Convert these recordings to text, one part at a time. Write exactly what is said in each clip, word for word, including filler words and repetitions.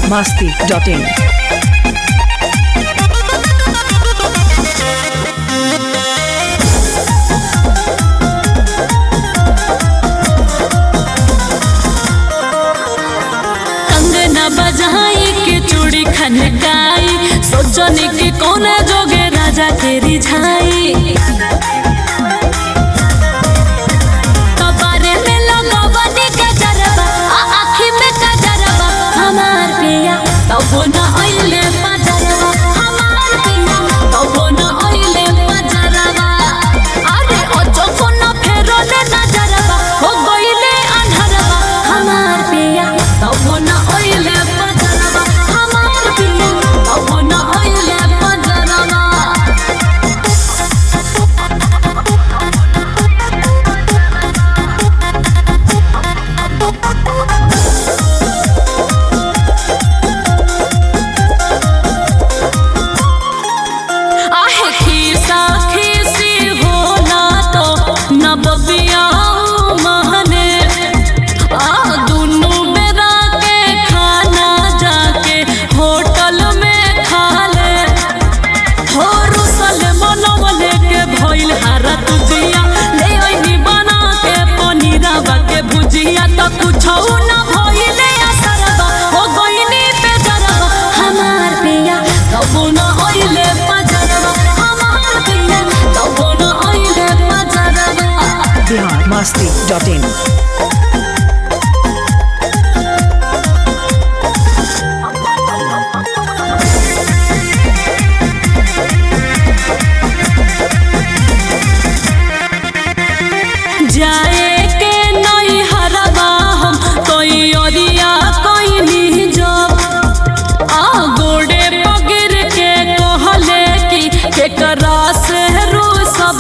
masti dot in. बजाई के चूड़ी खनकाई सोचने की कौन जोगे राजा तेरी झाई कबारे में लगवनी गजरबा आँखी में गजरबा हमार पिया तब न आइले पजरबा हमार पिया तब न आइले पजरबा अरे ओजो को न फेरो ले नजरबा हो गइले अनहरबा हमार पिया तब न आइले कुछ न भइले असरबा हो गइनी पे जरबा हमार पिया तब न आइले पजरबा हमार पिया तब न आइले पजरबा बिहार masti dot in. जाए के नई हरबा हम कोई ओरिया कोई नहीं जो आ गोड़े पगिर के कहले की केकरा से रो सब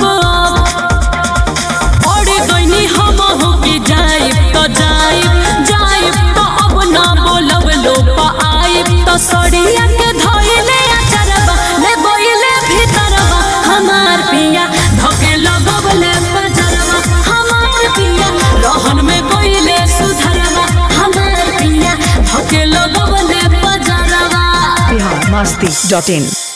और गइनी हम हो की जाई तो जाई जाई तो अब ना बोलब लो पा आई तो सड़िया के धइले अचरबा ले बोइले भीतरबा हमार पिया धके लगबले पजरबा हमार पिया रहन में गइले सुधरबा हमार पिया धके लगबले पजरबा बिहार masti dot in.